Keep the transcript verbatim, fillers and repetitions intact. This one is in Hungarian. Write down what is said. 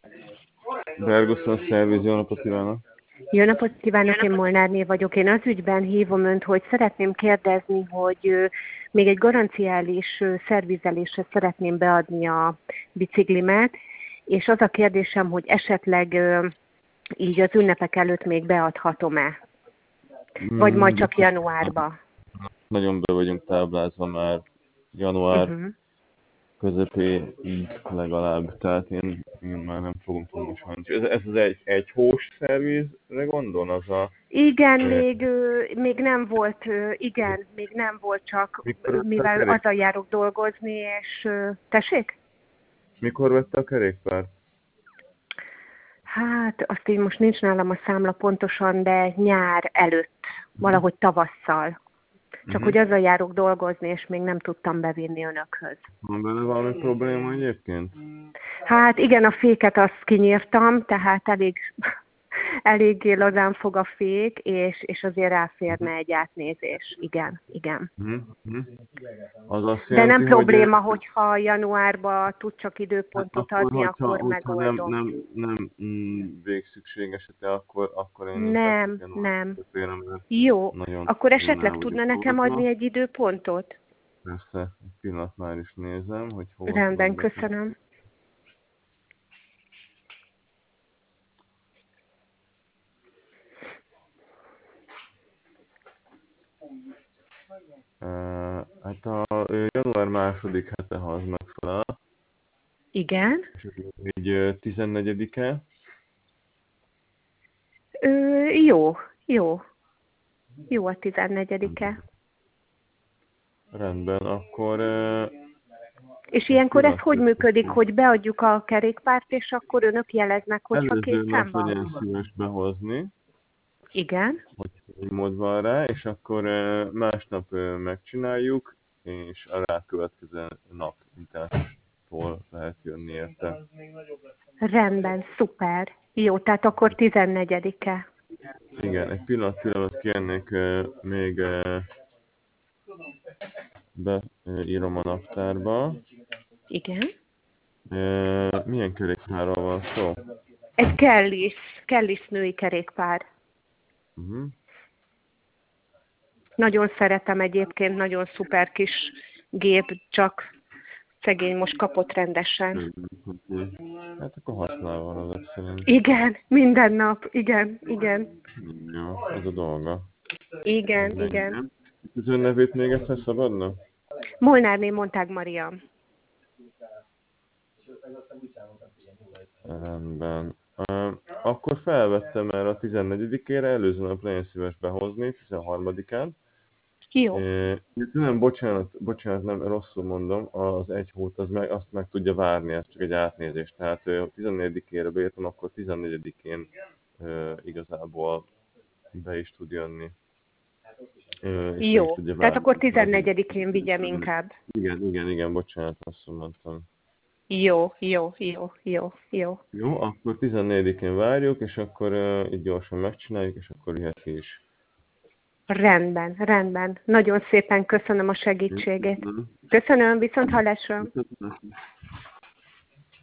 Ferguson Szerviz, jó napot kívánok! Jó napot kívánok, én Molnárné vagyok. Én az ügyben hívom Önt, hogy szeretném kérdezni, hogy ö, még egy garanciális ö, szervizelésre szeretném beadni a biciklimet, és az a kérdésem, hogy esetleg ö, így az ünnepek előtt még beadhatom-e? Vagy majd csak januárba? Nagyon be vagyunk táblázva már január Uh-huh. közepéig legalább, tehát én, én már nem fogom tudni sajnos. Ez, ez az egy, egy hós szervizre gondol, az a... Igen, eh, még, ö, még nem volt, ö, igen, még nem volt, csak Mikor ö, vette a mivel kerék? azzal járok dolgozni, és ö, tessék? Mikor vette a kerékpárt? Hát azt így most nincs nálam a számla pontosan, de nyár előtt, valahogy tavasszal. Csak Uh-huh. hogy azzal járok dolgozni, és még nem tudtam bevinni Önökhöz. Van benne valami probléma egyébként? Hát igen, a féket azt kinyírtam, tehát elég, eléggé lazán fog a fék, és, és azért ráférne egy átnézés. Igen, igen. Uh-huh. Uh-huh. Az azt De nem jelenti, probléma, hogy... hogyha januárban tud csak Hát időpontot akkor, adni, hogyha, akkor hogyha nem, megoldom. nem, nem mm, végszükség esete, akkor, akkor én inkább Nem, január nem. közepére, mert Jó, nagyon, akkor nagyon el esetleg tudna vagyok nekem adni dolgozva. egy időpontot? Persze, egy pillanat már is nézem, hogy hova Rendben, tudom betenni. köszönöm. Uh, hát a ö, január második hete, ha az megfelel, Igen. és ez egy ö, tizennegyedike. Ö, jó, jó. Jó a tizennegyedike. Rendben, akkor ö, És egy ilyenkor ez hogy pillanat. működik, hogy beadjuk a kerékpárt, és akkor Önök jeleznek, hogyha Előző készen nap van? legyen szíves behozni, Igen. hogy egy mód van rá, és akkor ö, másnap ö, megcsináljuk, és a rákövetkező nap nyitástól lehet jönni érte. Rendben, szuper. Jó, tehát akkor tizennegyedike. Igen, egy pillanat pillanat kérnék ö, még ö, beírom a naptárba. Igen. Ö, milyen kerékpárról van szó? Egy Kellis, Kellis női kerékpár. Uh-huh. Nagyon szeretem egyébként, nagyon szuper kis gép, csak szegény most kapott rendesen. Hát akkor használva van azok szerint. Igen, minden nap, igen, igen. Jó, ez a dolga. Igen, igen. Az ön nevét még egyszer szabadna? Molnárné Montág Maria. Rendben. Uh, akkor felvettem erre a tizennegyedikére, előző nap legyen szíves behozni, tizenharmadikán. Jó. Uh, nem, bocsánat, bocsánat, nem, rosszul mondom, az egy hót az meg, azt meg tudja várni, ez csak egy átnézés. Tehát uh, tizennegyedikére beírtam, akkor tizennegyedikén uh, igazából be is tud jönni. Uh, és Jó, tehát akkor tizennegyedikén vigyem inkább. Igen, igen, igen, bocsánat, rosszul mondtam. Jó, jó, jó, jó, jó. Jó, akkor tizennegyedikén várjuk, és akkor uh, így gyorsan megcsináljuk, és akkor jöhet is. Rendben, rendben. Nagyon szépen köszönöm a segítségét. Köszönöm, viszont hallásra.